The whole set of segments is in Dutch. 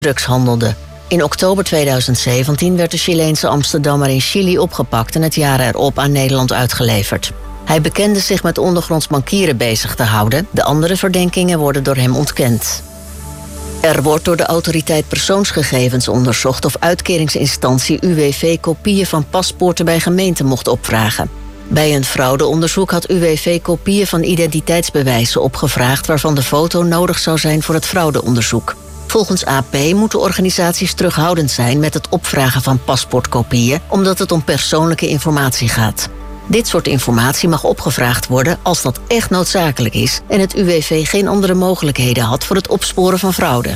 drugs handelde. In oktober 2017 werd de Chileense Amsterdammer in Chili opgepakt en het jaar erop aan Nederland uitgeleverd. Hij bekende zich met ondergronds bankieren bezig te houden. De andere verdenkingen worden door hem ontkend. Er wordt door de autoriteit persoonsgegevens onderzocht of uitkeringsinstantie UWV kopieën van paspoorten bij gemeenten mocht opvragen. Bij een fraudeonderzoek had UWV kopieën van identiteitsbewijzen opgevraagd waarvan de foto nodig zou zijn voor het fraudeonderzoek. Volgens AP moeten organisaties terughoudend zijn met het opvragen van paspoortkopieën, omdat het om persoonlijke informatie gaat. Dit soort informatie mag opgevraagd worden als dat echt noodzakelijk is en het UWV geen andere mogelijkheden had voor het opsporen van fraude.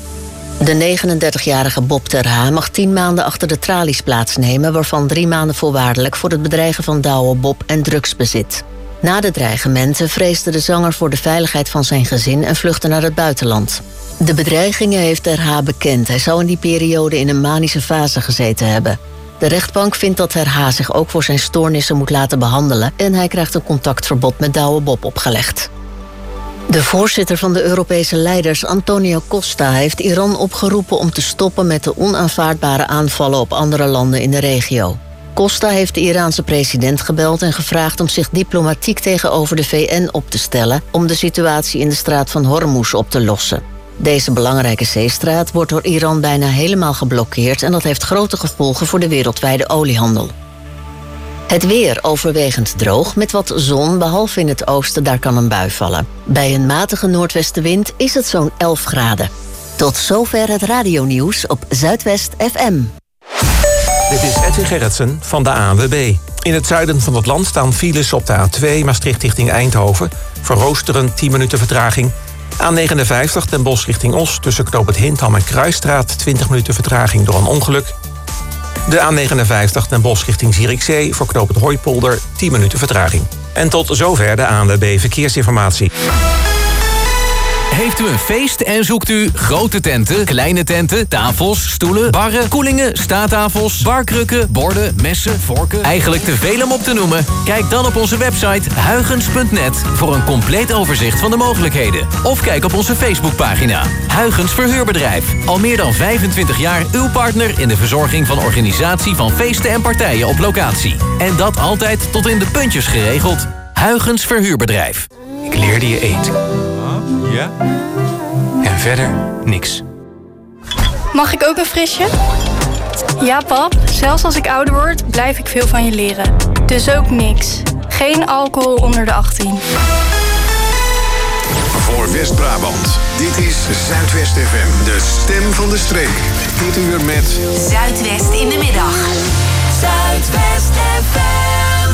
De 39-jarige Bob ter H. mag 10 maanden achter de tralies plaatsnemen, waarvan 3 maanden voorwaardelijk voor het bedreigen van Douwe Bob en drugsbezit. Na de dreigementen vreesde de zanger voor de veiligheid van zijn gezin en vluchtte naar het buitenland. De bedreigingen heeft ter H. bekend. Hij zou in die periode in een manische fase gezeten hebben. De rechtbank vindt dat ter H. zich ook voor zijn stoornissen moet laten behandelen en hij krijgt een contactverbod met Douwe Bob opgelegd. De voorzitter van de Europese leiders, Antonio Costa, heeft Iran opgeroepen om te stoppen met de onaanvaardbare aanvallen op andere landen in de regio. Costa heeft de Iraanse president gebeld en gevraagd om zich diplomatiek tegenover de VN op te stellen om de situatie in de straat van Hormuz op te lossen. Deze belangrijke zeestraat wordt door Iran bijna helemaal geblokkeerd en dat heeft grote gevolgen voor de wereldwijde oliehandel. Het weer overwegend droog met wat zon, behalve in het oosten, daar kan een bui vallen. Bij een matige noordwestenwind is het zo'n 11 graden. Tot zover het radionieuws op Zuidwest FM. Dit is Edwin Gerritsen van de ANWB. In het zuiden van het land staan files op de A2 Maastricht richting Eindhoven. Verroosterend 10 minuten vertraging. A59 Den Bosch richting Os tussen knoop het Hintham en Kruisstraat 20 minuten vertraging door een ongeluk. De A59 Den Bosch richting Zierikzee voor knoop het Hooipolder 10 minuten vertraging. En tot zover de ANWB Verkeersinformatie. Heeft u een feest en zoekt u grote tenten, kleine tenten, tafels, stoelen, barren, koelingen, staattafels, barkrukken, borden, messen, vorken? Eigenlijk te veel om op te noemen? Kijk dan op onze website huygens.net voor een compleet overzicht van de mogelijkheden. Of kijk op onze Facebookpagina. Huygens Verhuurbedrijf. Al meer dan 25 jaar uw partner in de verzorging van organisatie van feesten en partijen op locatie. En dat altijd tot in de puntjes geregeld. Huygens Verhuurbedrijf. Ik leerde je eten. Ja? En verder niks. Mag ik ook een frisje? Ja, pap. Zelfs als ik ouder word, blijf ik veel van je leren. Dus ook niks. Geen alcohol onder de 18. Voor West-Brabant. Dit is Zuidwest FM. De stem van de streek. Dit uur met Zuidwest in de middag. Zuidwest FM.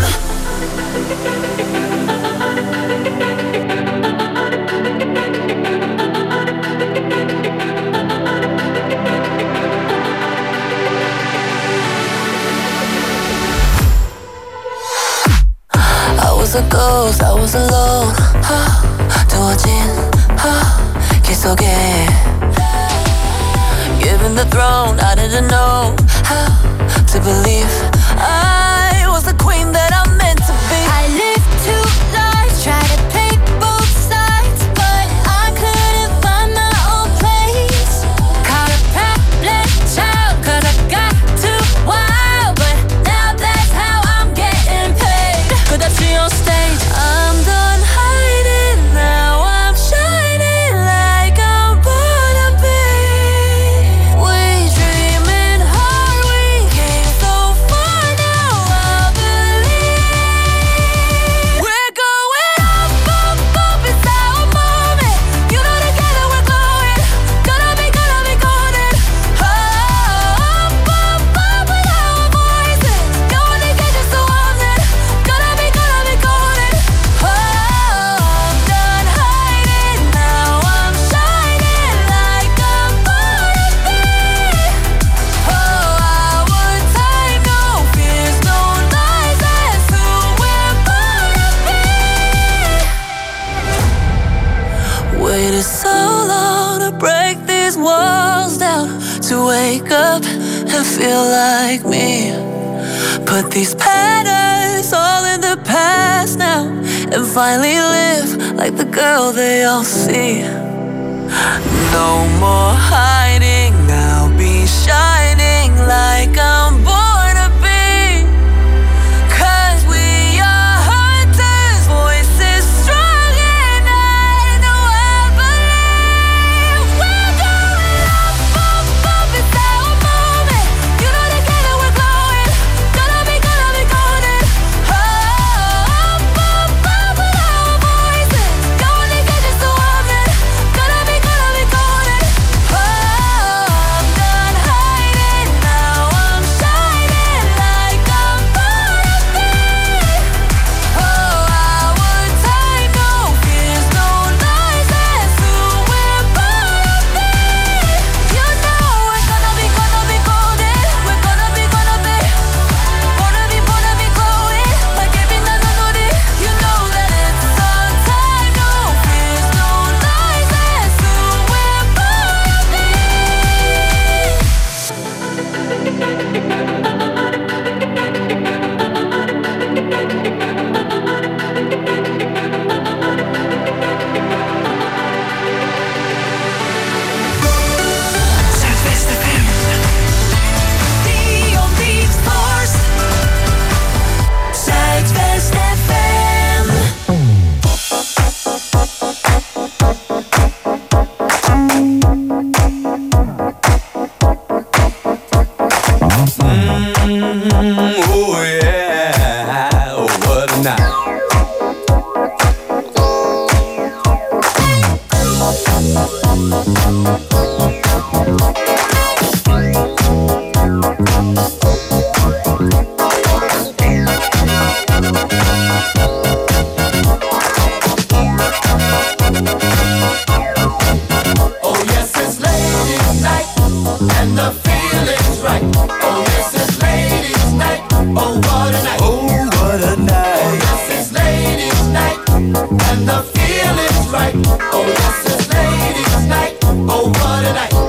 I was a ghost, I was alone. 두어진 길 속에 Given the throne, I didn't know how to believe I was the queen that I'm meant to be. I lived 2 lives, tried to play both sides, but I couldn't find my own place. Caught a problem child, 'cause I got too wild, but now that's how I'm getting paid. Could I see on stage? I'm done hiding now, I'm shining like I'm born to be. We dreaming hard, we came so far, now I believe. We're going up, up, up, it's our moment. You know together we're glowing. Gonna be golden. Up, up, up with our voices. Going to get just so often. Gonna be golden. Oh, I'm done hiding now, I'm shining like I'm born to be. Oh, our time, no fears, no lies, that's who we're born to be. Waited so long to break these walls down, to wake up and feel like me. Put these patterns all in the past now, and finally live like the girl they all see. No more hiding, and the feeling's right. Oh yes, it's ladies' night. Oh what a night. Oh what a night. Oh yes, it's ladies' night and the feeling's right. Oh yes, it's ladies' night. Oh what a night.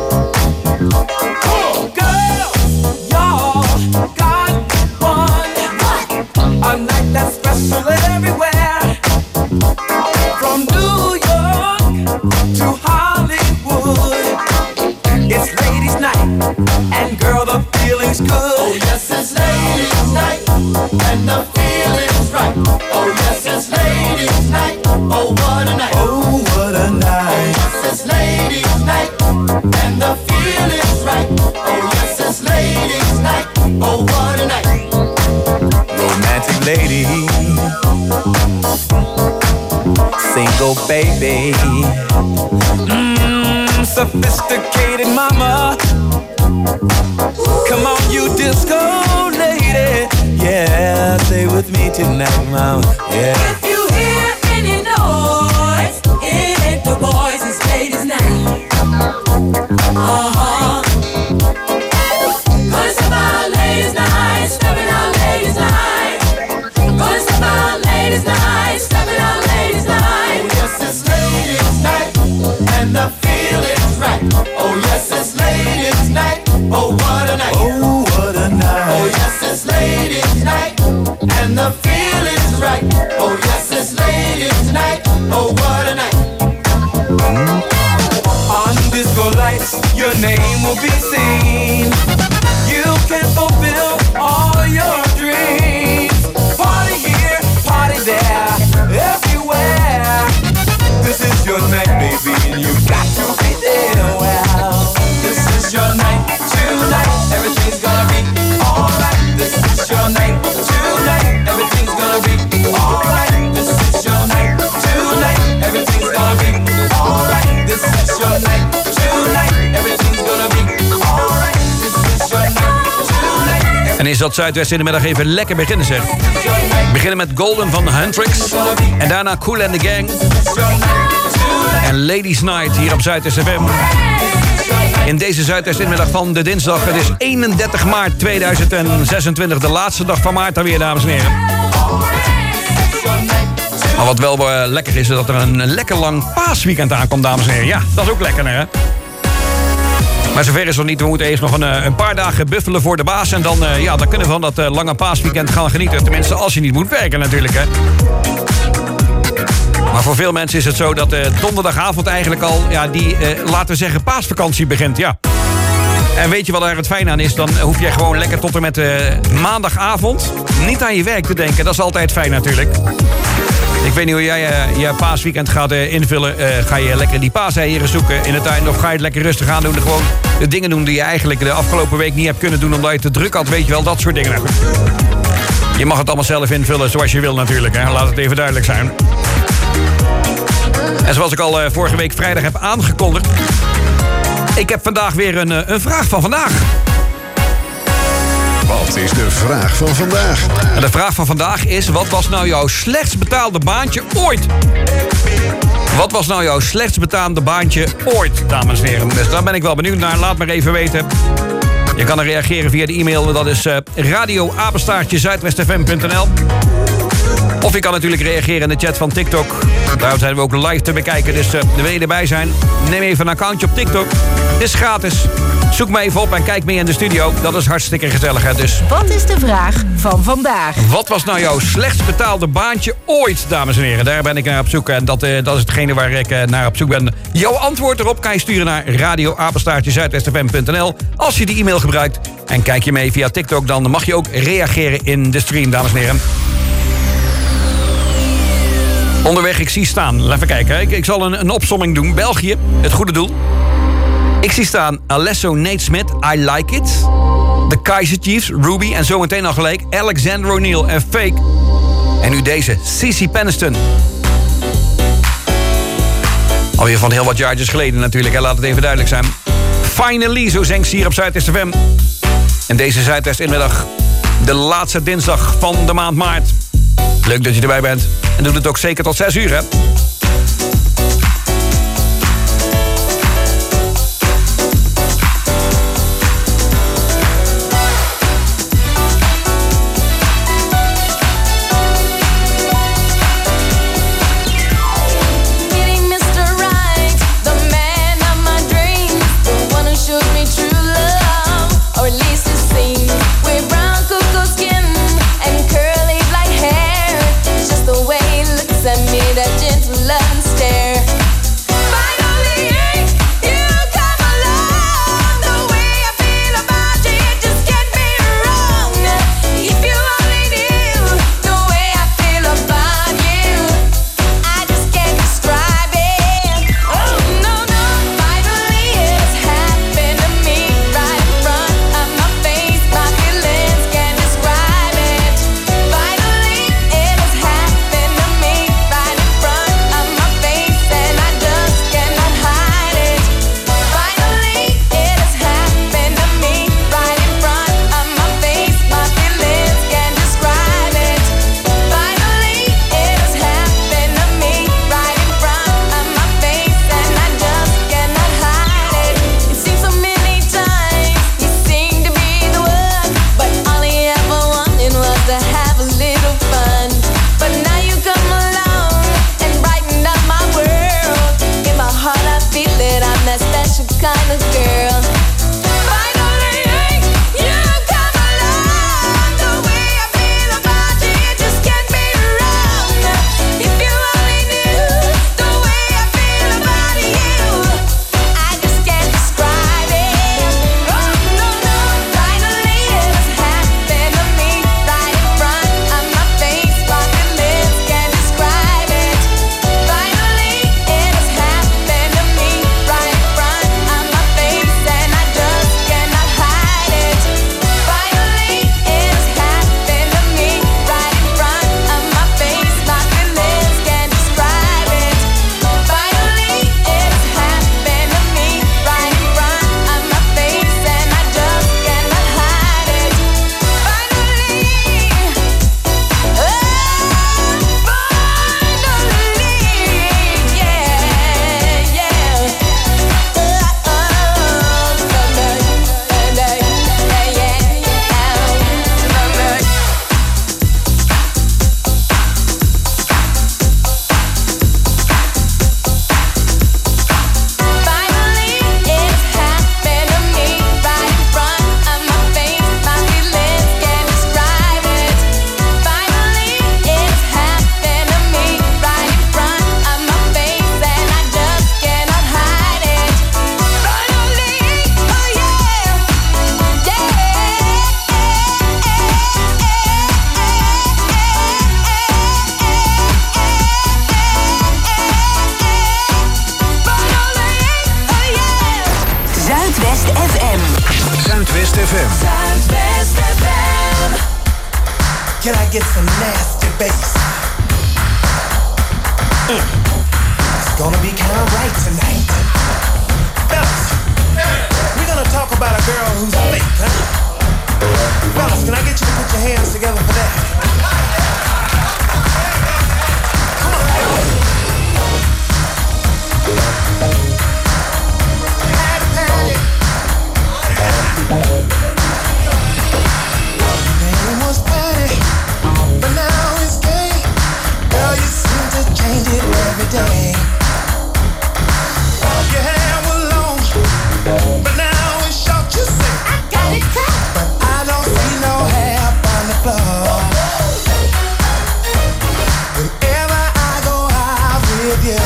Oh girls, y'all got one. A night that's special everywhere. From New York to Hollywood. It's ladies' night, and girl, the feeling's good. Oh yes, it's ladies' night, and the feeling's right. Oh yes, it's ladies' night. Oh what a night. Oh what a night. Oh yes, it's ladies' night, and the feeling's right. Oh yes, it's ladies' night. Oh what a night. Romantic lady, single baby, sophisticated mama. Come on, you disco lady. Yeah, stay with me tonight, mama. Yeah. If you hear any noise, it ain't the boys, it's ladies' night. Uh-huh. 'Cause it's about ladies' night, stepping out ladies' night. 'Cause it's about ladies' night, stepping out ladies' night. Oh yes, it's ladies' night, and the feeling's right. Oh yes, it's ladies' night. Oh what a night. Oh what a night. Oh yes, it's ladies' night, and the feeling's right. Oh yes, it's ladies' night. Oh what a night. On disco lights, your name will be seen. You can fulfill all your dreams. Party here, party there, everywhere. This is your night, baby, and you got to be there. Well, this is your night, tonight. Everything's gonna be alright. This is your night, tonight. Everything's gonna be alright. This is your night, tonight. Everything's gonna be alright. This is your night, tonight. Everything's gonna be alright. This is your night, tonight. En is dat Zuidwest in de middag even lekker beginnen, zeg. We beginnen met Golden van Hendrix. En daarna Kool and the Gang. En Ladies Night hier op Zuidwest FM. In deze Zuidwest inmiddag van de dinsdag. Het is 31 maart 2026. De laatste dag van maart alweer, dames en heren. Maar wat wel lekker is dat er een lekker lang paasweekend aankomt, dames en heren. Ja, dat is ook lekker, hè? Maar zover is het nog niet. We moeten eerst nog een paar dagen buffelen voor de baas. En dan, dan kunnen we van dat lange paasweekend gaan genieten. Tenminste, als je niet moet werken natuurlijk, hè. Maar voor veel mensen is het zo dat donderdagavond eigenlijk al... laten we zeggen, paasvakantie begint, ja. En weet je wat er het fijn aan is? Dan hoef je gewoon lekker tot en met maandagavond niet aan je werk te denken. Dat is altijd fijn natuurlijk. Ik weet niet hoe jij je paasweekend gaat invullen. Ga je lekker die paaseieren zoeken in de tuin? Of ga je het lekker rustig aan doen? En gewoon de dingen doen die je eigenlijk de afgelopen week niet hebt kunnen doen... omdat je te druk had, weet je wel, dat soort dingen. Je mag het allemaal zelf invullen zoals je wil natuurlijk. Hè? Laat het even duidelijk zijn. En zoals ik al vorige week vrijdag heb aangekondigd... ik heb vandaag weer een vraag van vandaag. Wat is de vraag van vandaag? En de vraag van vandaag is... wat was nou jouw slechtst betaalde baantje ooit? Wat was nou jouw slechtst betaalde baantje ooit, dames en heren? Dus daar ben ik wel benieuwd naar. Laat maar even weten. Je kan er reageren via de e-mail. Dat is radio@zuidwestfm.nl. Of je kan natuurlijk reageren in de chat van TikTok. Daar zijn we ook live te bekijken. Dus wil je erbij zijn? Neem even een accountje op TikTok. Het is gratis. Zoek me even op en kijk mee in de studio. Dat is hartstikke gezellig, hè? Dus. Wat is de vraag van vandaag? Wat was nou jouw slechtst betaalde baantje ooit, dames en heren? Daar ben ik naar op zoek. En dat is hetgene waar ik naar op zoek ben. Jouw antwoord erop kan je sturen naar radio@zuidwestfm.nl. Als je die e-mail gebruikt en kijk je mee via TikTok... dan mag je ook reageren in de stream, dames en heren. Onderweg, ik zie staan. Even kijken, ik zal een opsomming doen. België, het goede doel. Ik zie staan Alesso Nate Smith, I Like It. De Kaiser Chiefs, Ruby en zometeen al gelijk Alexander O'Neal en Fake. En nu deze, Cici Peniston. Alweer van heel wat jaartjes geleden natuurlijk, hè? Laat het even duidelijk zijn. Finally, zo zengt ze hier op Zuidwest FM. En deze Zuidwest inmiddag, de laatste dinsdag van de maand maart. Leuk dat je erbij bent. En doe het ook zeker tot 6 uur, hè? FM. Zuidwest FM. Zuidwest FM. Can I get some nasty bass? It's gonna be kind of right tonight. Fellas, we're gonna talk about a girl who's fake, huh? Fellas, can I get you to put your hands together for that? Come on. Name was Patty, but now it's gay. Girl, you seem to change it every day. Your hair was long, but now it's short. You say I got it cut, but I don't see no hair on the floor. Whenever I go out with you,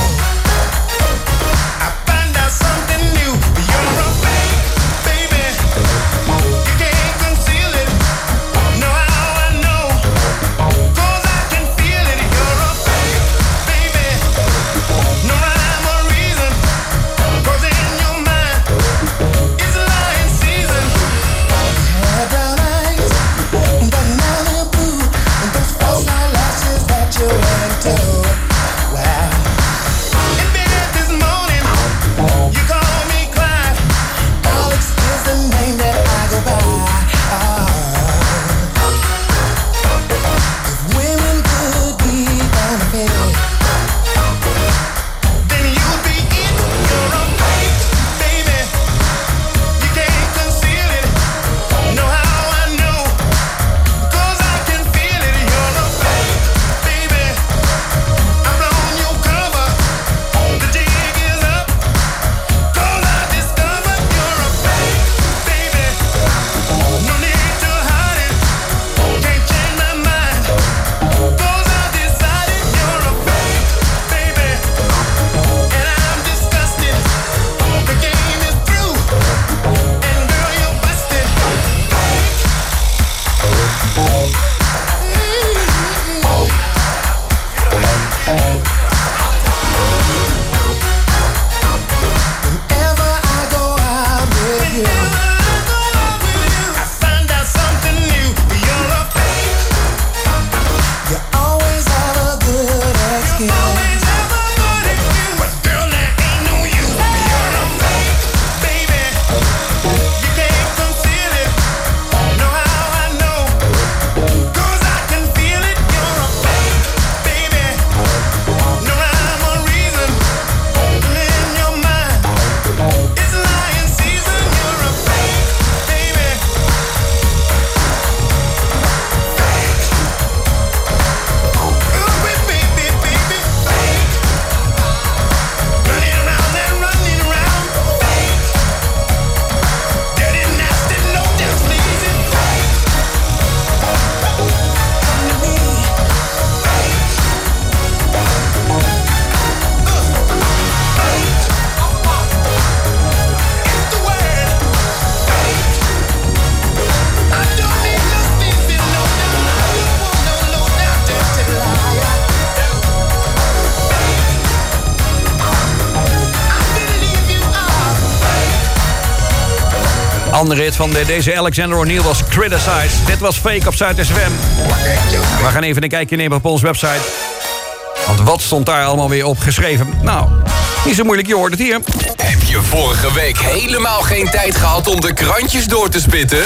I find out something new. You're a fake, baby. You can't conceal it. Know how I know? 'Cause I can feel it. You're a fake, baby. No rhyme or reason. 'Cause in your mind, it's lying season. Had brown eyes, but now they're blue. And those false eyelashes that you went to. Wow. In bed this morning, you call me Clyde. Alex is the name that I go by. If women could be unfair, then you'd be it. You're a fake, baby. You can't conceal it. Know how I know? 'Cause I can feel it. You're a fake, baby. I've blown your cover. The jig is up. 'Cause I discovered you're a fake, baby. No need to hide it. Can't change my mind. 'Cause I decided you're a fake, baby. And I'm disgusted. The game is through. And girl, you're busted. Whenever I go out with you, I find out something new. You're a fake. You always have a good excuse. But girl, there ain't no you. You're a fake, baby. You can't conceal it. Know how I know? 'Cause I can feel it. You're a fake, baby. No rhyme or reason. In your mind, it's lying season. You're a fake, baby. Ooh, baby, baby, fake. Running around and running around, fake. Dirty, nasty, no just pleasing, fake. Come to me, fake. It's the word, fake. I don't need no sleeping, no doubt. I don't want no low down, dirty liar. I believe you are fake. Andere hit van deze Alexander O'Neal was Criticized. Dit was Fake op Zuid FM. We gaan even een kijkje nemen op onze website. Want wat stond daar allemaal weer op geschreven? Nou, niet zo moeilijk, je hoort het hier. Heb je vorige week helemaal geen tijd gehad om de krantjes door te spitten?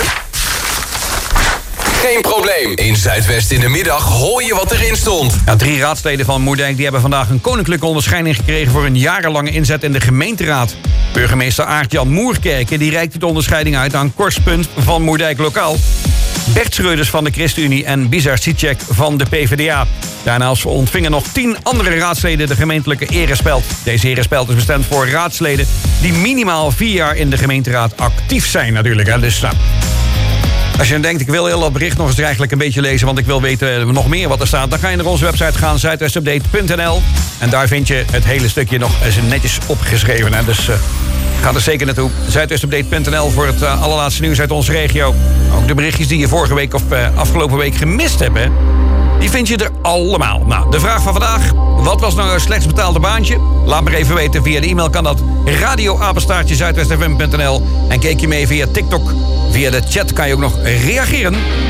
Geen probleem. In Zuidwest in de middag hoor je wat erin stond. Ja, 3 raadsleden van Moerdijk die hebben vandaag een koninklijke onderscheiding gekregen voor een jarenlange inzet in de gemeenteraad. Burgemeester Aart-Jan Moerkerke die reikt de onderscheiding uit aan Korspunt van Moerdijk Lokaal, Bert Schreuders van de ChristenUnie en Bizar Sicek van de PvdA. Daarnaast ontvingen nog 10 andere raadsleden de gemeentelijke erespeld. Deze erespeld is bestemd voor raadsleden die minimaal 4 jaar in de gemeenteraad actief zijn natuurlijk. Hè. Dus als je dan denkt, ik wil heel dat bericht nog eens eigenlijk een beetje lezen, want ik wil weten nog meer wat er staat, dan ga je naar onze website gaan, zuidwestupdate.nl. En daar vind je het hele stukje nog eens netjes opgeschreven. Hè. Dus ga er zeker naartoe. Zuidwestupdate.nl voor het allerlaatste nieuws uit onze regio. Ook de berichtjes die je vorige week of afgelopen week gemist hebt. Hè. Die vind je er allemaal. Nou, de vraag van vandaag. Wat was nou een slechts betaalde baantje? Laat me even weten. Via de e-mail kan dat radio@zuidwestfm.nl. En keek je mee via TikTok. Via de chat kan je ook nog reageren.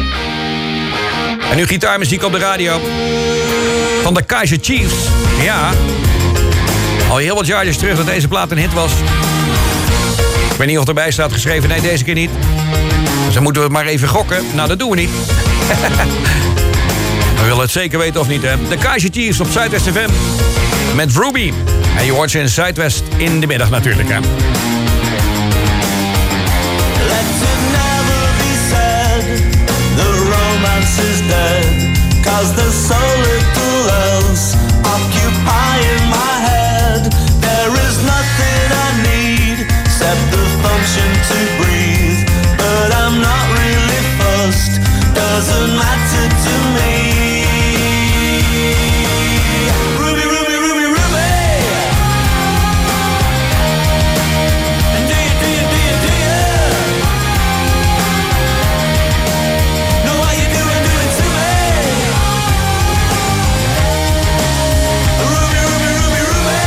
En nu gitaarmuziek op de radio. Van de Kaiser Chiefs. Ja. Al heel wat jaartjes terug dat deze plaat een hit was. Ik weet niet of erbij staat geschreven. Nee, deze keer niet. Dus dan moeten we maar even gokken. Nou, dat doen we niet. We willen het zeker weten of niet, hè. De Kaiser Chiefs op Zuidwest FM. Met Ruby. En je hoort ze in Zuidwest in de middag natuurlijk, hè. Let it never be said, the romance is dead, 'cause there's so little else occupying my head. There is nothing I need except the function to breathe, but I'm not really fussed, doesn't matter to me. Ruby, Ruby, Ruby, Ruby. And do you know what you're doing to me? Ruby, Ruby, Ruby, Ruby.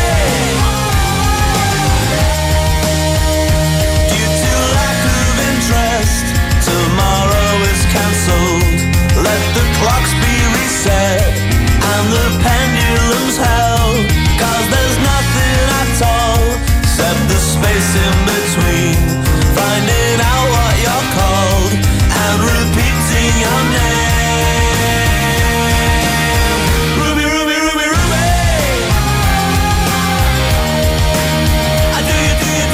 Due to lack of interest, tomorrow is cancelled. Let the clocks be reset and the pendulums held, 'cause there's nothing at all except the space in between, finding out what you're called and repeating your name. Ruby, Ruby, Ruby, Ruby. Do you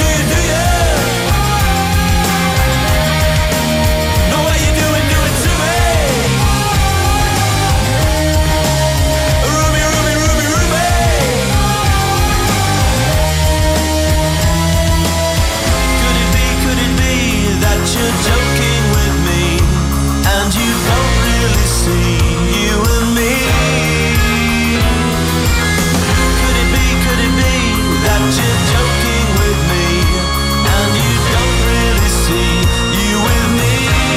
know what you're doing to me? Ruby, Ruby, Ruby, Ruby. Could it be that you're joking with me and you don't really see you and me? Could it be that you're joking with me and you don't really see you with me?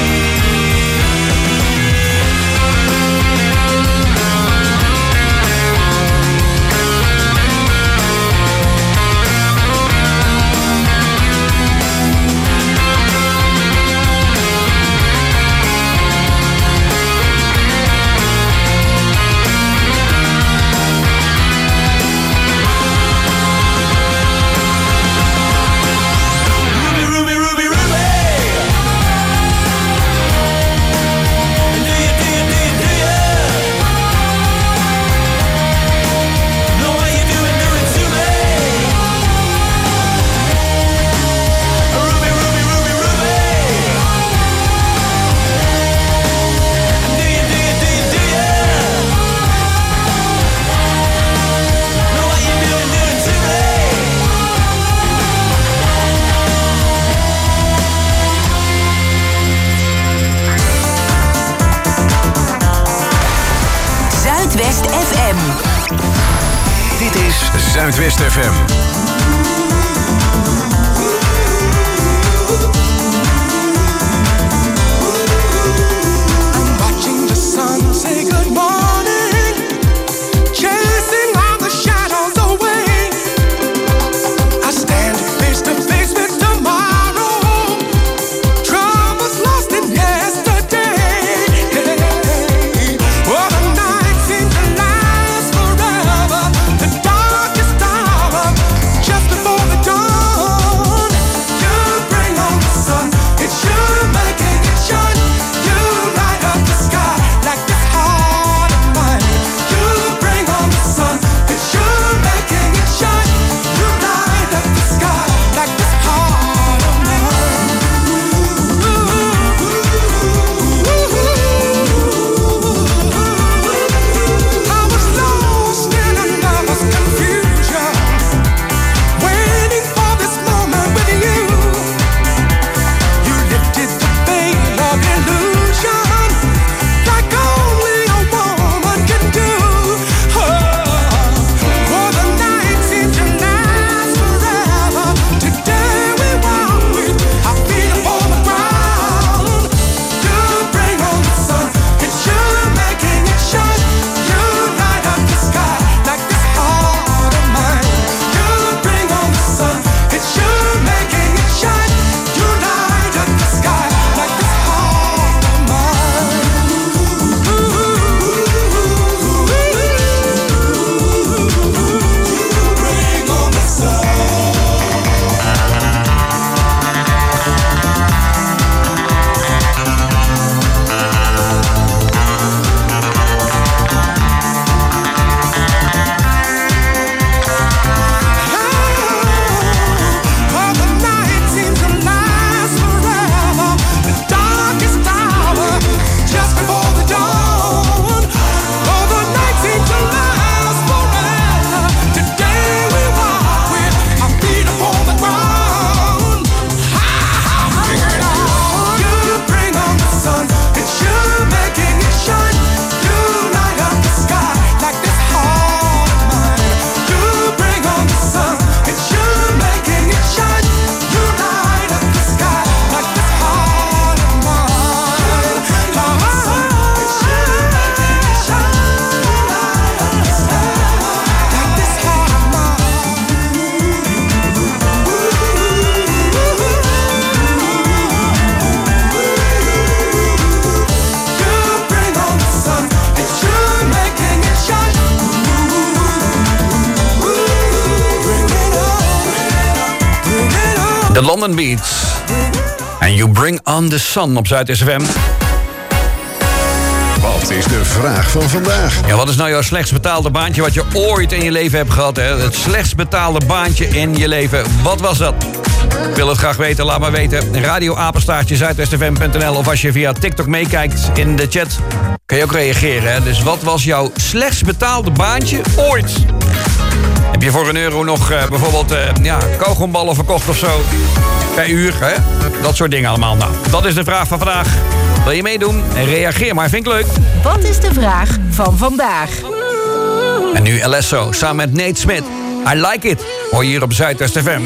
Ruby, Ruby, Ruby, Ruby. Do you know what you're doing to me? Ruby, Ruby, Ruby, Ruby. Do you know what you're doing to me? Zuidwest FM. Dit is Zuidwest FM. Watching the sun say good morning, chasing all the shadows away. I stand face to face with tomorrow. Troubles lost in yesterday. Oh, the night seems to last forever. The darkest hour The London Beats. En You Bring On The Sun op Zuid-FM. Wat is de vraag van vandaag? Ja, wat is nou jouw slechtst betaalde baantje wat je ooit in je leven hebt gehad? Hè? Het slechtst betaalde baantje in je leven. Wat was dat? Ik wil het graag weten, laat maar weten. Radio-apenstaartje zuidwestfm.nl. Of als je via TikTok meekijkt in de chat, kun je ook reageren. Hè? Dus wat was jouw slechtst betaalde baantje ooit? Heb je voor €1 nog bijvoorbeeld kauwgomballen verkocht of zo? Per uur, hè? Dat soort dingen allemaal. Nou, dat is de vraag van vandaag. Wil je meedoen? Reageer maar, vind ik leuk. Wat is de vraag van vandaag? En nu Alesso samen met Nate Smith. I Like It. Hoor je hier op Zuidwest FM.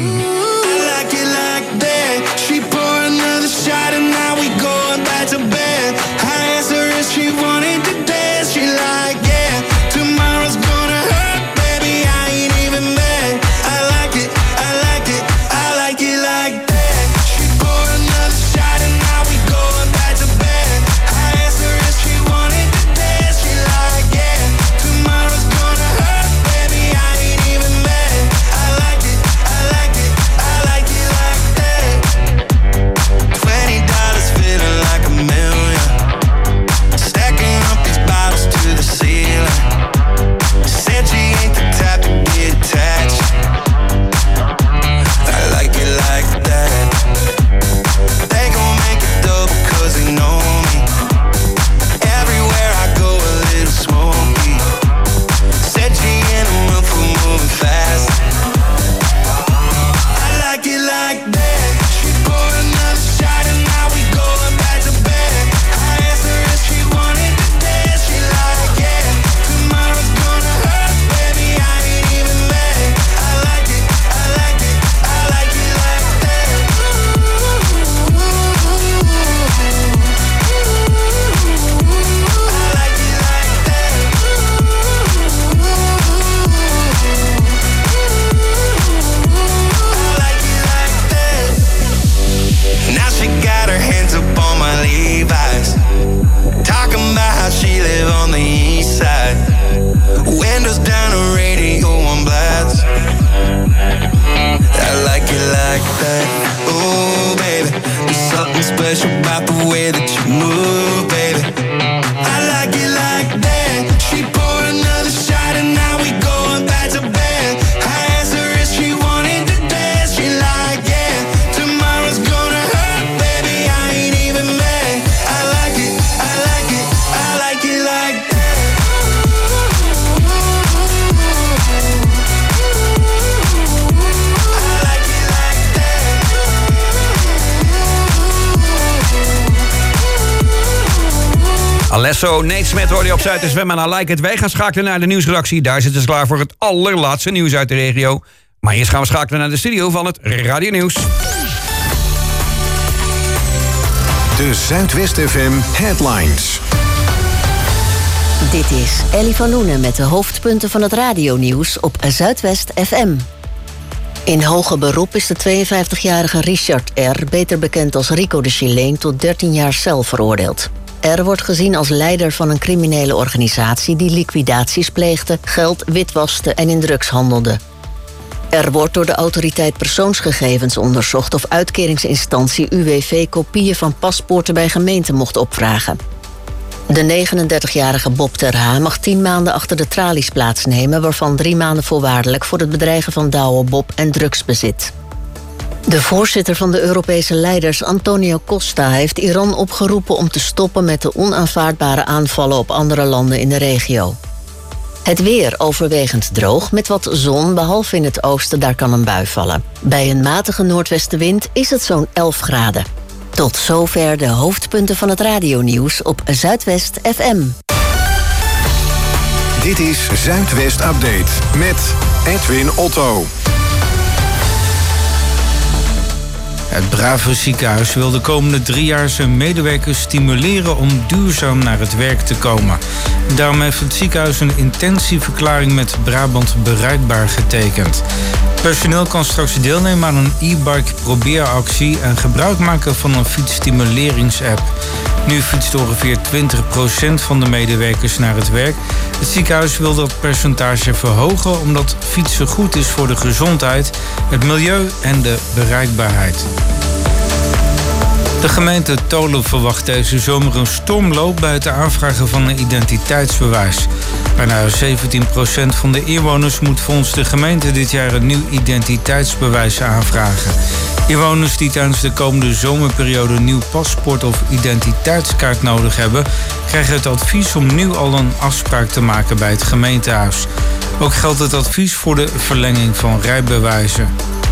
Alesso, Nate Smith hoor je op Zuid-FM en I Like It. Wij gaan schakelen naar de nieuwsredactie. Daar zitten ze klaar voor het allerlaatste nieuws uit de regio. Maar eerst gaan we schakelen naar de studio van het Radio Nieuws. De Zuidwest FM Headlines. Dit is Ellie van Loenen met de hoofdpunten van het radionieuws op Zuidwest FM. In hoger beroep is de 52-jarige Richard R., beter bekend als Rico de Chileen, tot 13 jaar cel veroordeeld. R. wordt gezien als leider van een criminele organisatie die liquidaties pleegde, geld witwaste en in drugs handelde. Er wordt door de autoriteit persoonsgegevens onderzocht of uitkeringsinstantie UWV kopieën van paspoorten bij gemeenten mocht opvragen. De 39-jarige Bob ter H. mag 10 maanden achter de tralies plaatsnemen, waarvan 3 maanden voorwaardelijk voor het bedreigen van Douwe Bob en drugsbezit. De voorzitter van de Europese leiders, Antonio Costa, heeft Iran opgeroepen om te stoppen met de onaanvaardbare aanvallen op andere landen in de regio. Het weer overwegend droog, met wat zon, behalve in het oosten, daar kan een bui vallen. Bij een matige noordwestenwind is het zo'n 11 graden. Tot zover de hoofdpunten van het radionieuws op Zuidwest FM. Dit is Zuidwest Update met Edwin Otto. Het Brave ziekenhuis wil de komende 3 jaar zijn medewerkers stimuleren om duurzaam naar het werk te komen. Daarom heeft het ziekenhuis een intentieverklaring met Brabant Bereikbaar getekend. Personeel kan straks deelnemen aan een e-bike probeeractie en gebruik maken van een fietsstimuleringsapp. Nu fietst ongeveer 20% van de medewerkers naar het werk. Het ziekenhuis wil dat percentage verhogen omdat fietsen goed is voor de gezondheid, het milieu en de bereikbaarheid. De gemeente Tolen verwacht deze zomer een stormloop bij het aanvragen van een identiteitsbewijs. Bijna 17% van de inwoners moet volgens de gemeente dit jaar een nieuw identiteitsbewijs aanvragen. Inwoners die tijdens de komende zomerperiode een nieuw paspoort of identiteitskaart nodig hebben, krijgen het advies om nu al een afspraak te maken bij het gemeentehuis. Ook geldt het advies voor de verlenging van rijbewijzen.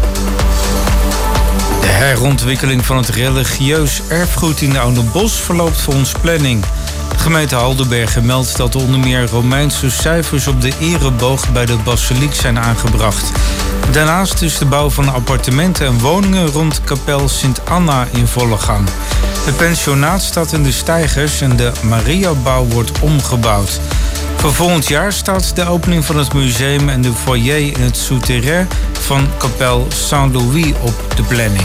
De herontwikkeling van het religieus erfgoed in de Oude Bos verloopt volgens planning. De gemeente Haldenbergen meldt dat onder meer Romeinse cijfers op de ereboog bij de basiliek zijn aangebracht. Daarnaast is de bouw van appartementen en woningen rond kapel Sint Anna in volle gang. Het pensionaat staat in de steigers en de Mariabouw wordt omgebouwd. Voor volgend jaar staat de opening van het museum en de foyer in het souterrain van kapel Saint-Louis op de planning.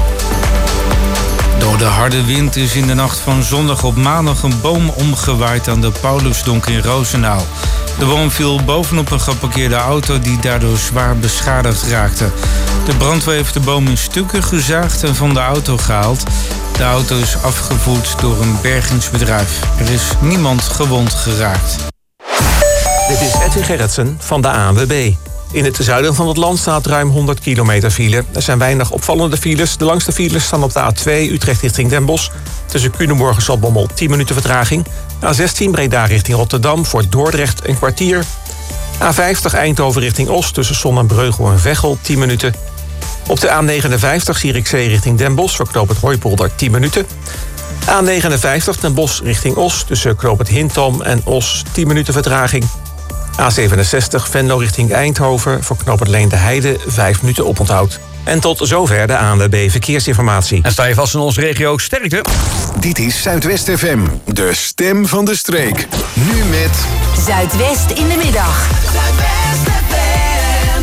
Door de harde wind is in de nacht van zondag op maandag een boom omgewaaid aan de Paulusdonk in Roosendaal. De boom viel bovenop een geparkeerde auto die daardoor zwaar beschadigd raakte. De brandweer heeft de boom in stukken gezaagd en van de auto gehaald. De auto is afgevoerd door een bergingsbedrijf. Er is niemand gewond geraakt. Dit is Edwin Gerritsen van de ANWB. In het zuiden van het land staat ruim 100 kilometer file. Er zijn weinig opvallende files. De langste files staan op de A2 Utrecht richting Den Bosch. Tussen Culemborg en Zaltbommel 10 minuten vertraging. A16 Breda richting Rotterdam voor Dordrecht een kwartier. A50 Eindhoven richting Os tussen Sonnenbreugel en Veghel 10 minuten. Op de A59 Zierikzee richting Den Bosch voor knooppunt Hooipolder 10 minuten. A59 Den Bosch richting Os tussen knooppunt Hintom en Os 10 minuten vertraging. A67 Venlo richting Eindhoven voor knooppunt Leende Heide 5 minuten oponthoud. En tot zover de ANWB Verkeersinformatie. En sta je vast in onze regio, sterkte. Dit is Zuidwest FM, de stem van de streek. Nu met Zuidwest in de middag. Zuidwest FM.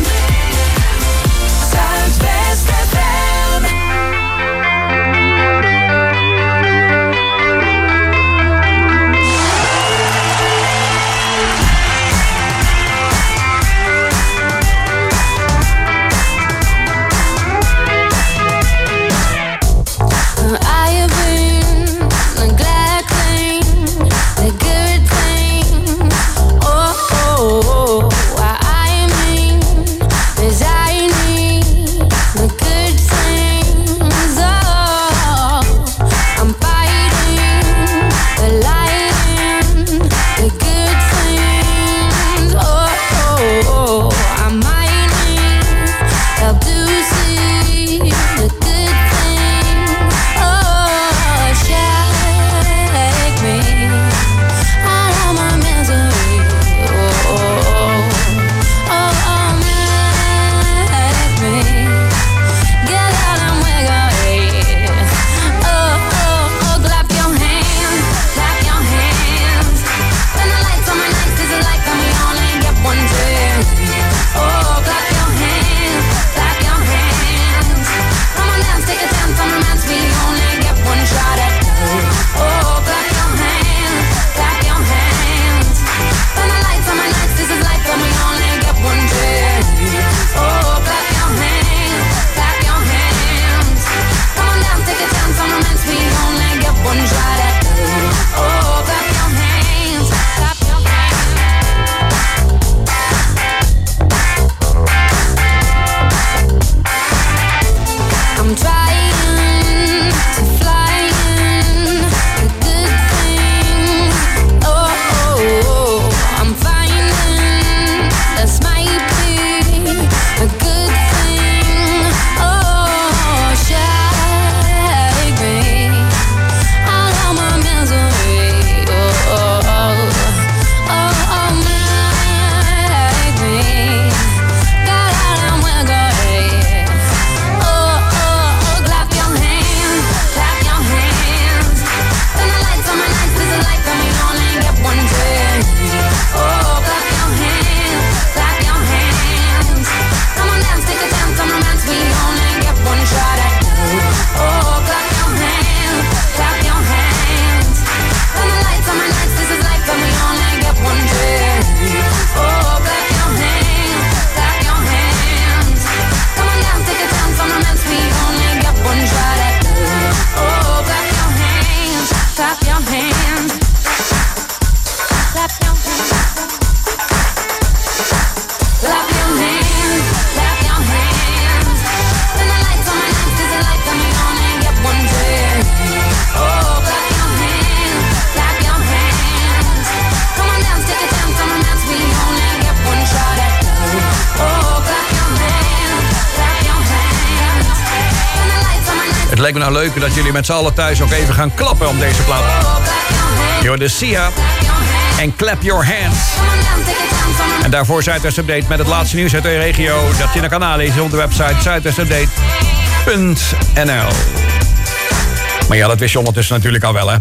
Zuidwest FM. I have been a glad thing, a good thing. Oh, oh, oh. I lijkt me nou leuk dat jullie met z'n allen thuis ook even gaan klappen om deze plaat. Yo, de Sia en Clap Your Hands. En daarvoor Zuidwest Update met het laatste nieuws uit de regio. Dat je kan nalezen op de website zuidwestupdate.nl. Maar ja, dat wist je ondertussen natuurlijk al wel, hè?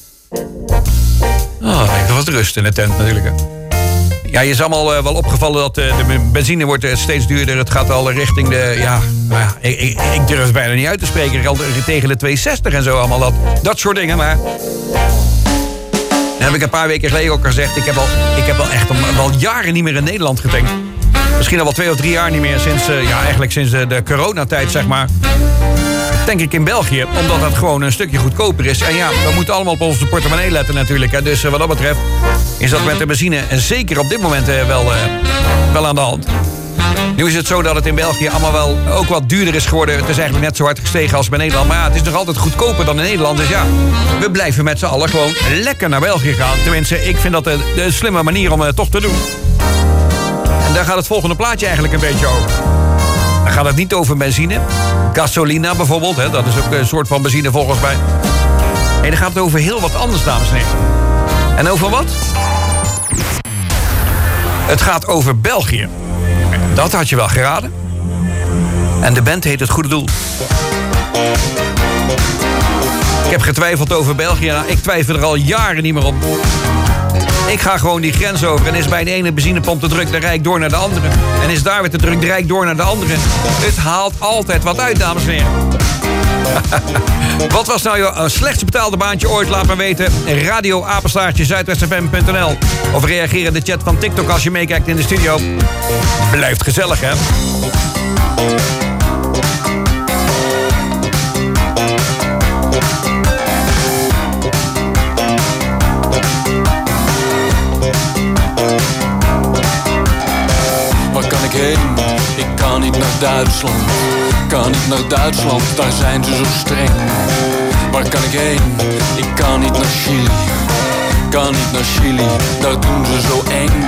Oh, er was rust in de tent natuurlijk, hè. Ja, je is allemaal wel opgevallen dat de benzine wordt steeds duurder. Het gaat al richting de... Ja, nou ja, ik durf het bijna niet uit te spreken. Al tegen de 2,60 en zo allemaal. Dat soort dingen, maar... Dat heb ik een paar weken geleden ook gezegd. Ik heb wel echt al jaren niet meer in Nederland getankt. Misschien al wel 2 of 3 jaar niet meer. Eigenlijk sinds de coronatijd, zeg maar. Denk ik in België, omdat dat gewoon een stukje goedkoper is. En ja, we moeten allemaal op onze portemonnee letten natuurlijk. Hè. Dus wat dat betreft is dat met de benzine zeker op dit moment wel aan de hand. Nu is het zo dat het in België allemaal wel ook wat duurder is geworden. Het is eigenlijk net zo hard gestegen als bij Nederland. Maar ja, het is nog altijd goedkoper dan in Nederland. Dus ja, we blijven met z'n allen gewoon lekker naar België gaan. Tenminste, ik vind dat de slimme manier om het toch te doen. En daar gaat het volgende plaatje eigenlijk een beetje over. Dan gaat het niet over benzine. Gasolina bijvoorbeeld, hè, dat is ook een soort van benzine volgens mij. En dan gaat het over heel wat anders, dames en heren. En over wat? Het gaat over België. Dat had je wel geraden. En de band heet Het Goede Doel. Ik heb getwijfeld over België. Nou, ik twijfel er al jaren niet meer op. Ik ga gewoon die grens over. En is bij de ene benzinepomp te druk, dan rijd ik door naar de andere. En is daar weer te druk, dan rijd ik door naar de andere. Het haalt altijd wat uit, dames en heren. Wat was nou je slechtst betaalde baantje ooit? Laat me weten. radio@zuidwestfm.nl. Of reageer in de chat van TikTok als je meekijkt in de studio. Blijft gezellig, hè? Waar kan ik heen? Ik kan niet naar Duitsland. Kan niet naar Duitsland, daar zijn ze zo streng. Waar kan ik heen? Ik kan niet naar Chili. Kan niet naar Chili, daar doen ze zo eng.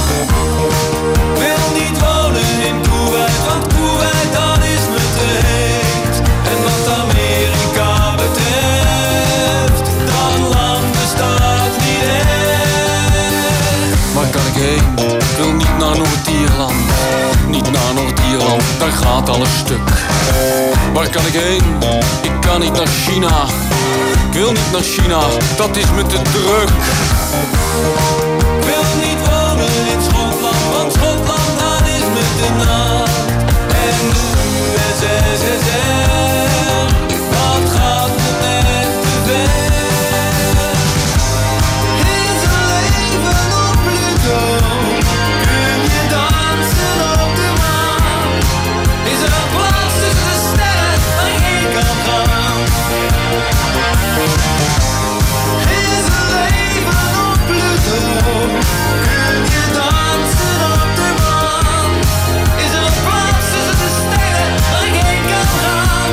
Wil niet wonen in Kuwait, want Kuwait dat is me te heet. En wat Amerika betreft, dat land bestaat niet echt. Waar kan ik heen? Ik wil niet naar Noord-Ierland. Niet naar Noord-Ierland, daar gaat alles stuk. Waar kan ik heen? Ik kan niet naar China. Ik wil niet naar China, dat is me te druk. Ik wil niet wonen in Schotland, want Schotland dat is me te nat. En de USSR, dat gaat me net te ver. Is er leven op Pluto? Kun je dansen op de maan? Is er een plaats tussen de sterren waar ik heen kan gaan? Is er leven op Pluto? Kun je dansen op de maan? Is er een plaats tussen de sterren waar ik heen kan gaan?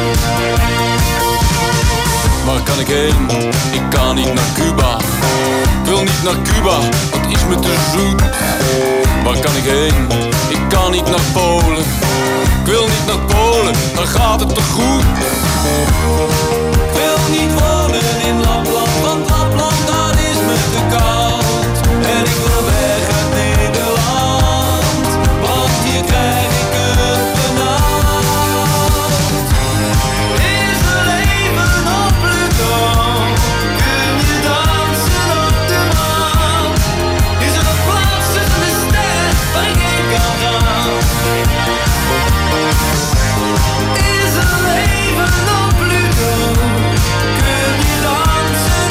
Waar kan ik heen? Ik kan niet naar Cuba. Ik wil niet naar Cuba, dat is me te zoet. Waar kan ik heen? Ik kan niet naar Polen. Ik wil niet naar Polen, dan gaat het te goed. Ik wil niet wonen in Lapland, want Lapland dat is me te koud. En ik wil weg uit Nederland, want hier krijg ik het benauwd. Is er leven op Pluto? Kun je dansen op de maan? Is er een plaats tussen de sterren waar ik heen kan gaan? Is er leven op Pluto? Kun je dansen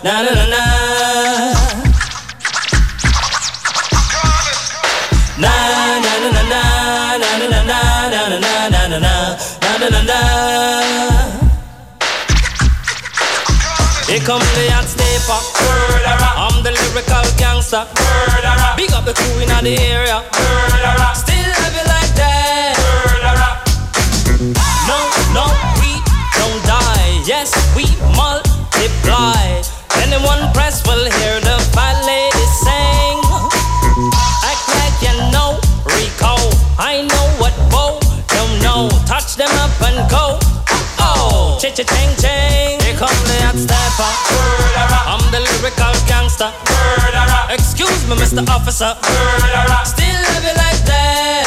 na na na na. Na na na na na na na na na na na na na na na na. Here come the hot stepper. I'm the lyrical gangster. Big up the crew in the area. Still love you like that. No, no, we don't die. Yes, we multiply. Anyone press will hear the fat lady sing. Act like you know Rico. I know what Bo don't know. Touch them up and go. Oh, cha-cha-ching-ching. Here come the hot stepper. I'm the lyrical gangster. Excuse me, Mr. Officer. Still love you like that.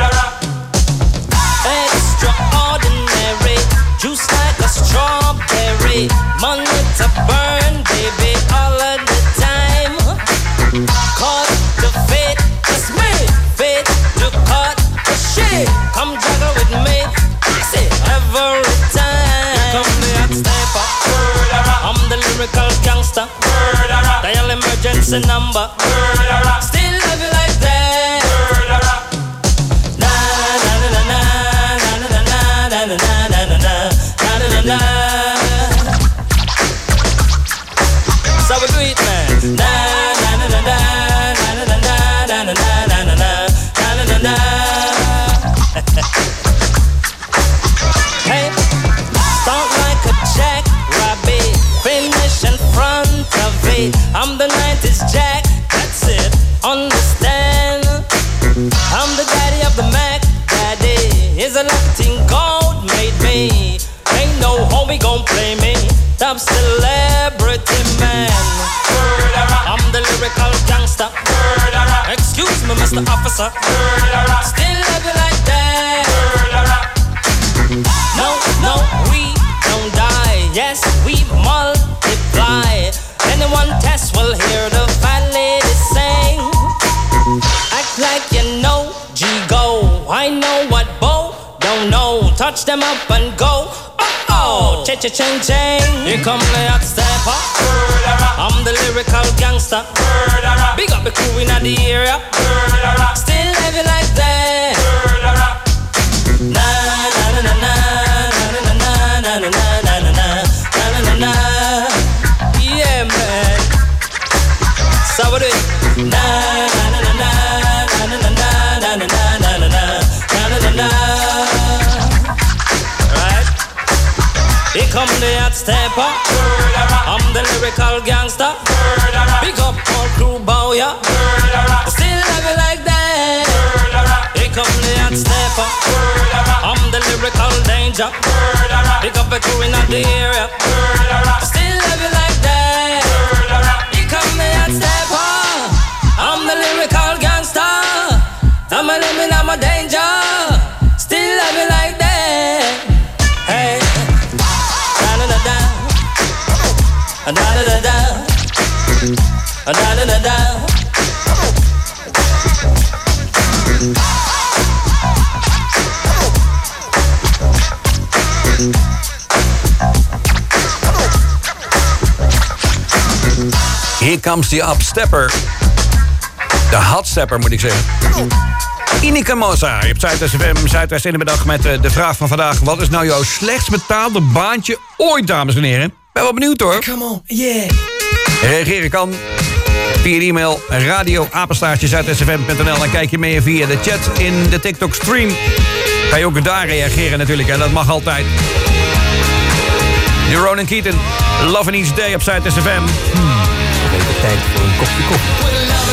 Extraordinary. Juice like a strawberry. Money to burn, baby, all of the time. Cause the fate is me. Fate to cut the shit. Come juggle with me. See, every time. Here come the hot stepper. I'm the lyrical gangster. Dial emergency number. Still love you like that. Na na na na na na na na na na na na na. So we do it, man. Na na na na na na na na na na na na na. Hey, start like a jackrabbit, finish in front of it. I'm the 90s Jack, that's it, understand? I'm the daddy of the Mac, daddy. Is a Latin gold made me. Ain't no homie gon' play me. Top celebrity man. I'm the lyrical gangster. Excuse me, Mr. Officer. Still love you like that. No, no, we don't die. Yes, we multiply. Anyone test will hear the fat lady sing. Act like you know G-Go. I know what Bo don't know. Touch them up and go. Oh, cha-cha-ching-ching. Here come the hot stepper. I'm the lyrical gangster. Big up the crew in the area. Still love you like that. Na na na na na na na na na na na na na. Yeah, man. So what do it? Na na na na na na na na na na na na na na. Right? Here come the hot stepper. I'm the lyrical gangster. Big up all crew, bow ya. Still love you like that. Here come the hot stepper. I'm the lyrical danger. Big up the crew in the area. Still love you like that. Here come the hot stepper. I'm the lyrical gangster. I'm a limit, I'm a danger. Still love you like that. Hey, da da da da, da da da da, da da da da. Here comes the upstepper. De hotstepper moet ik zeggen. Ineke Mosa, je hebt Zuidwest FM, Zuidwest in de middag met de vraag van vandaag. Wat is nou jouw slechtst betaalde baantje ooit, dames en heren? Ben wel benieuwd hoor. Come on, yeah. Reageren kan via de e-mail radio@zuidwestfm.nl. En kijk je mee via de chat in de TikTok stream. Kan je ook daar reageren natuurlijk, en dat mag altijd. De Ronan Keaton, Love in Each Day op Zuidwest FM. Even tijd voor een kopje koffie.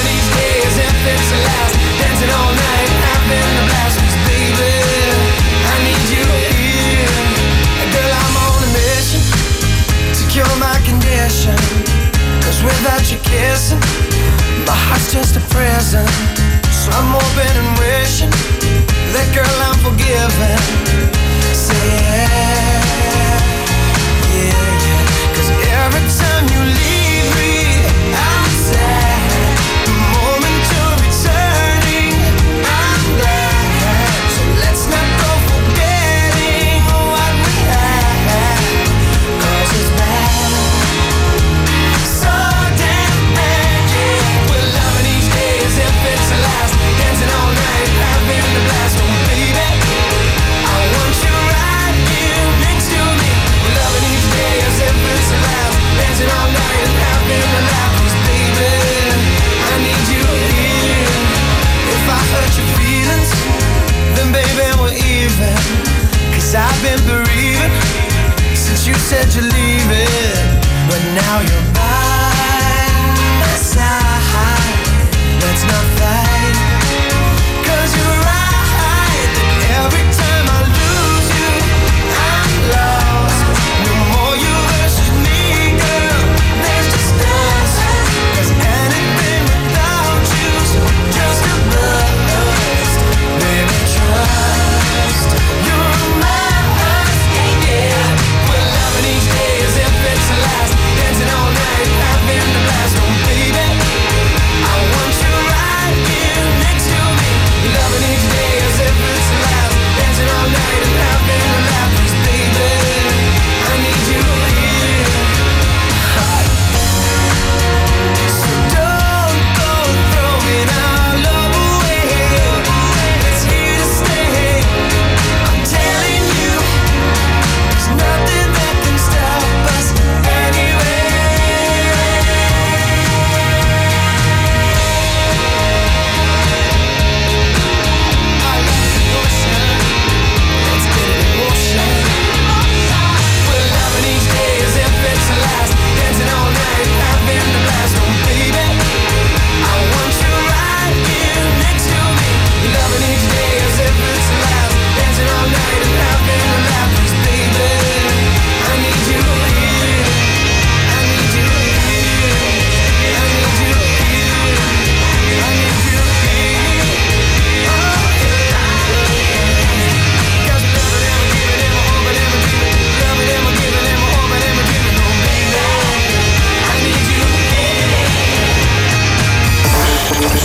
Cure my condition, 'cause without you kissing, my heart's just a prison. So I'm open and wishing that girl I'm forgiven. Say yeah, yeah, yeah. 'Cause every time you leave me, I'm sad. The moment you're returning, I'm glad. So let's not go forgetting what we had, 'cause it's bad.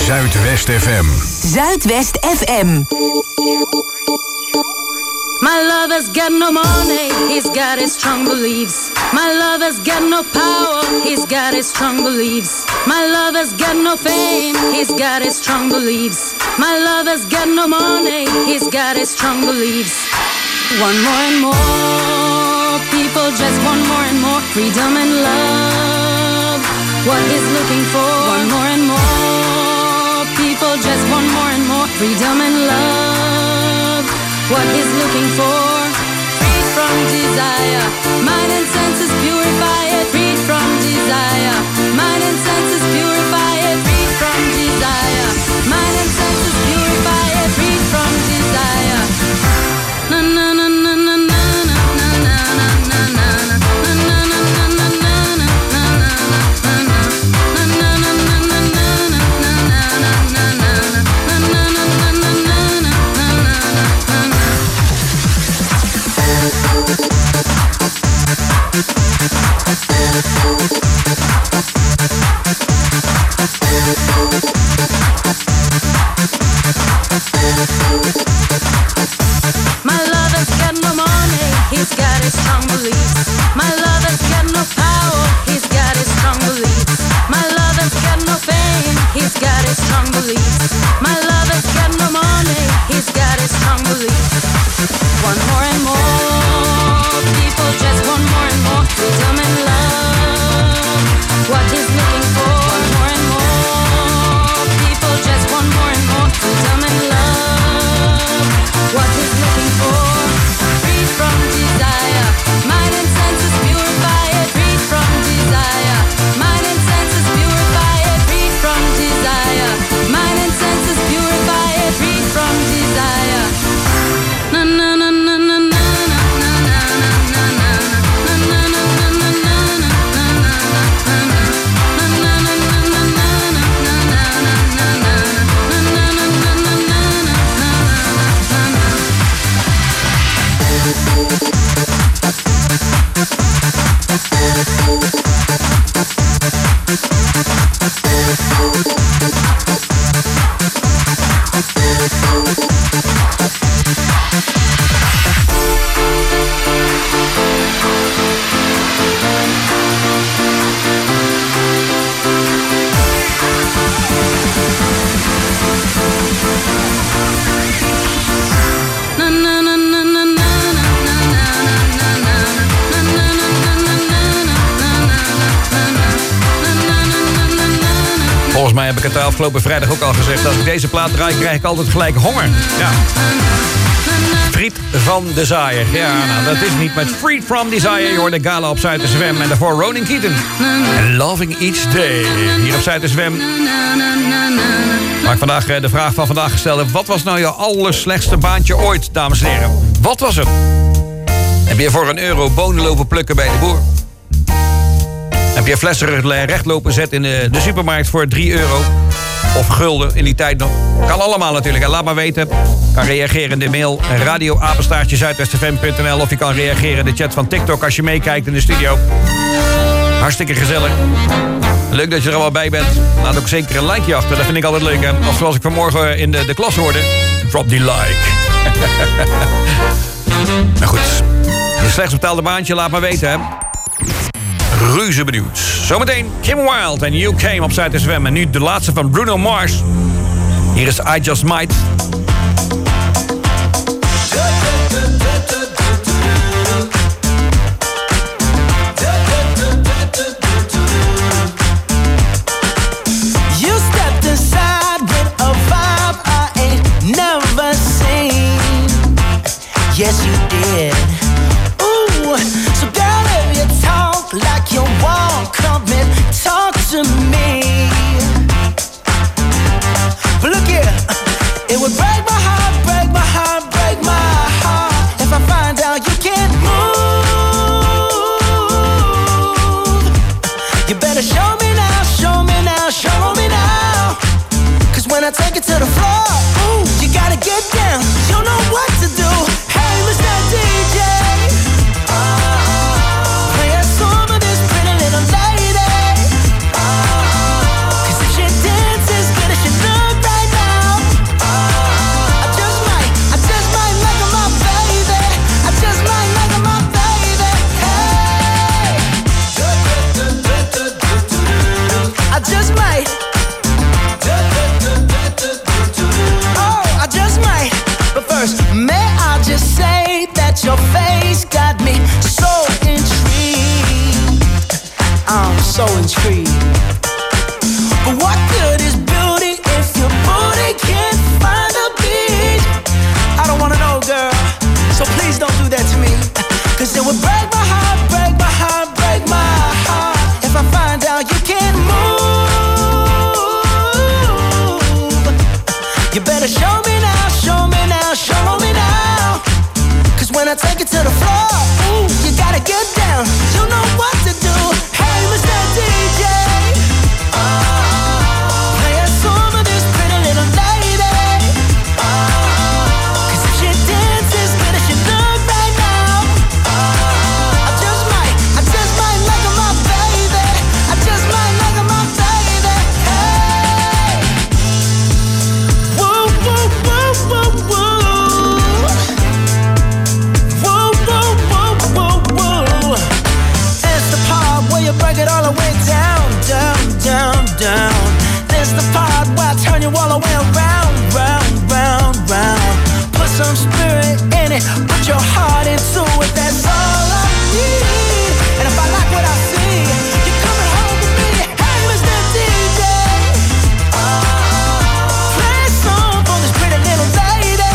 Zuidwest FM. Zuidwest FM. My lover's got no money, he's got his strong beliefs. My lover's got no power, he's got his strong beliefs. My lover's got no fame, he's got his strong beliefs. My lover's got no money, he's got his strong beliefs. One more and more, people just want more and more freedom and love. What he's looking for, one more and more, people just want more and more freedom and love. What he's looking for, freed from desire, mind and senses purify it, freed from desire, mind and senses purify it, freed from desire, mind and senses purify it, freed from desire. Na na na na na na na na na na My lover's got no money, he's got his strong beliefs. My lover's got no power, he's got his strong beliefs. My lover's got no fame, he's got his strong beliefs. My lover's got no money, he's got his strong beliefs. One more and more, people just want more and more freedom and love. What he's looking for, one more and more, people just want more and more freedom and love. What he's looking for, free from desire, mind and senses purify it, free from desire, mind and senses purify it, free from desire, mind and senses purify it, free from desire. Na na na na na na na na na na Volgens mij heb ik het afgelopen vrijdag ook al gezegd. Als ik deze plaat draai, krijg ik altijd gelijk honger. Ja. Friet van Desire. Ja, nou, dat is niet met Freed from Desire. Je hoort de Gala op Zuidwest FM. En daarvoor Ronan Keaton. En Loving Each Day. Hier op Zuidwest FM. Waar ik vandaag de vraag van vandaag gesteld heb. Wat was nou je allerslechtste baantje ooit, dames en heren? Wat was het? Heb je voor €1 bonen lopen plukken bij de boer? Heb je flessen recht lopen zetten in de supermarkt voor €3? Of gulden in die tijd nog? Kan allemaal natuurlijk. En laat maar weten. Kan reageren in de mail radio@zuidwestfm.nl. Of je kan reageren in de chat van TikTok als je meekijkt in de studio. Hartstikke gezellig. Leuk dat je er allemaal bij bent. Laat ook zeker een likeje achter. Dat vind ik altijd leuk. Hè? Of zoals ik vanmorgen in de klas hoorde. Drop die like. Nou goed. Een slechts betaalde baantje, laat maar weten, hè. Reuze benieuwd. Zometeen Kim Wilde en You Came op Zuidwest FM. En nu de laatste van Bruno Mars. Hier is I Just Might. You stepped inside with a vibe I ain't never seen. Yes, you did. Ooh, so girl, if you talk like you walk, come and talk to me. But look here, it would break my heart, break my heart, break my heart if I find out you can't move. You better show me now, show me now, show me now. 'Cause when I take it to the floor, ooh, you gotta get down. You know what to do. Hey, Mr. DJ, play a song of this pretty little lady. 'Cause if she dances as good as she knows. floor. Ooh, you gotta get down. You know what to do. Hey, Mr. DJ. Play a song for this pretty little lady. 'Cause if she dances good as she look right now, I just might make her my baby. I just might make her my baby. Hey. Woo, woo, woo, woo, woo. Woo, woo, woo, woo, woo. It's the part where you break it all the way down, down, down, down. It's the part where I turn you all the way around, round, round, round. Put some spirit in it, put your heart into it. That's all I need. And if I like what I see, you're coming home with me. Hey, Mr. DJ. Play a song for this pretty little lady.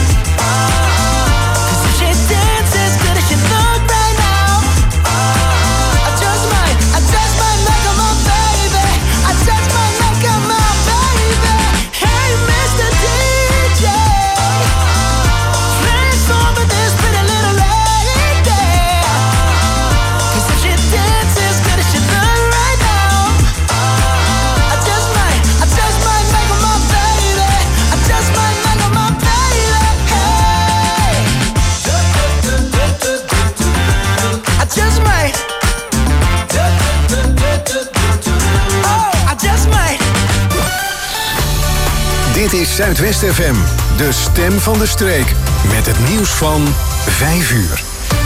'Cause if she dances good as she look right now, I just might make her my baby. I just might make her my baby. Hey, Mr. DJ. Play a song for this pretty little lady. 'Cause if she dances good as she look right now, I just might make her my baby. I just might make her my baby. Hey. I just might. Oh, I just might. Dit is Zuidwest FM, de stem van de streek. Met het nieuws van 5 uur.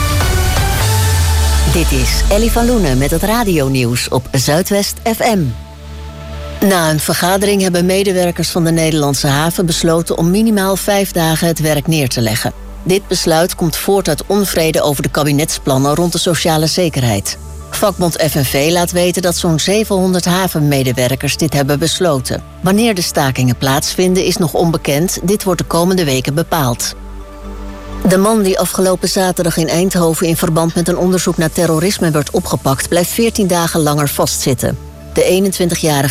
Dit is Ellie van Loenen met het radionieuws op Zuidwest FM. Na een vergadering hebben medewerkers van de Nederlandse haven besloten om minimaal 5 dagen het werk neer te leggen. Dit besluit komt voort uit onvrede over de kabinetsplannen rond de sociale zekerheid. Vakbond FNV laat weten dat zo'n 700 havenmedewerkers dit hebben besloten. Wanneer de stakingen plaatsvinden is nog onbekend. Dit wordt de komende weken bepaald. De man die afgelopen zaterdag in Eindhoven in verband met een onderzoek naar terrorisme werd opgepakt, blijft 14 dagen langer vastzitten. De 21-jarige